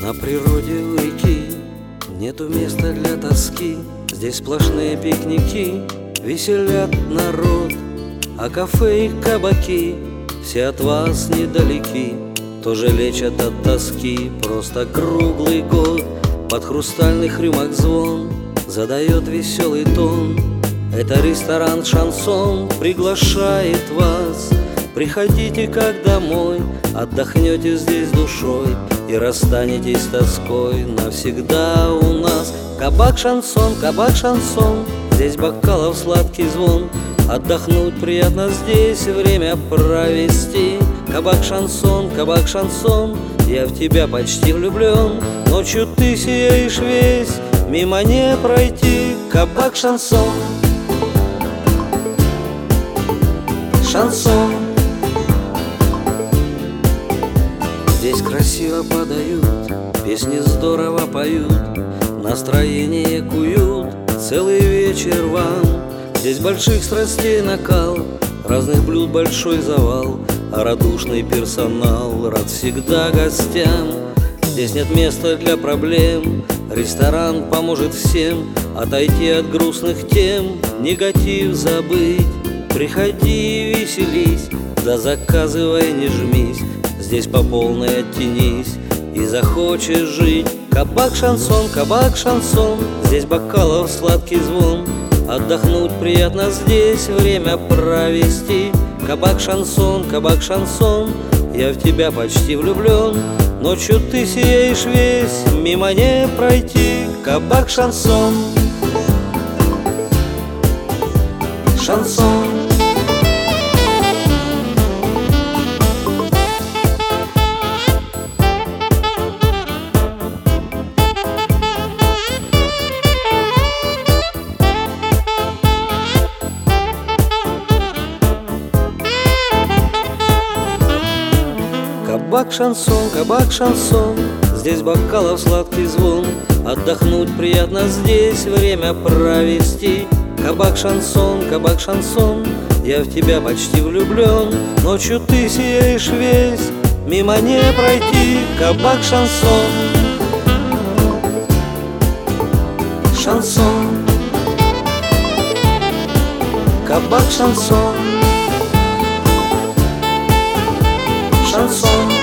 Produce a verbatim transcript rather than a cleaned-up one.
На природе у реки нету места для тоски. Здесь сплошные пикники, веселят народ. А кафе и кабаки все от вас недалеки, тоже лечат от тоски просто круглый год. Под хрустальных рюмок звон задает веселый тон. Это ресторан «Шансон» приглашает вас. Приходите как домой, отдохнете здесь душой и расстанетесь с тоской навсегда у нас. Кабак «Шансон», кабак «Шансон», здесь бокалов сладкий звон. Отдохнуть приятно здесь, время провести. Кабак «Шансон», кабак «Шансон», я в тебя почти влюблен. Ночью ты сияешь весь, мимо не пройти. Кабак «Шансон», шансон. Здесь красиво подают, песни здорово поют, настроение куют, целый вечер вам. Здесь больших страстей накал, разных блюд большой завал, а радушный персонал рад всегда гостям. Здесь нет места для проблем, ресторан поможет всем отойти от грустных тем, негатив забыть. Приходи, веселись, да заказывай, не жмись, здесь по полной оттянись и захочешь жить. Кабак «Шансон», кабак «Шансон», здесь бокалов сладкий звон. Отдохнуть приятно здесь, время провести. Кабак «Шансон», кабак «Шансон», я в тебя почти влюблен. Ночью ты сияешь весь, мимо не пройти. Кабак «Шансон», шансон. Кабак «Шансон», кабак «Шансон», здесь бокалов сладкий звон. Отдохнуть приятно здесь, время провести. Кабак «Шансон», кабак «Шансон», я в тебя почти влюблен. Ночью ты сияешь весь, мимо не пройти. Кабак «Шансон», шансон. Кабак «Шансон», шансон.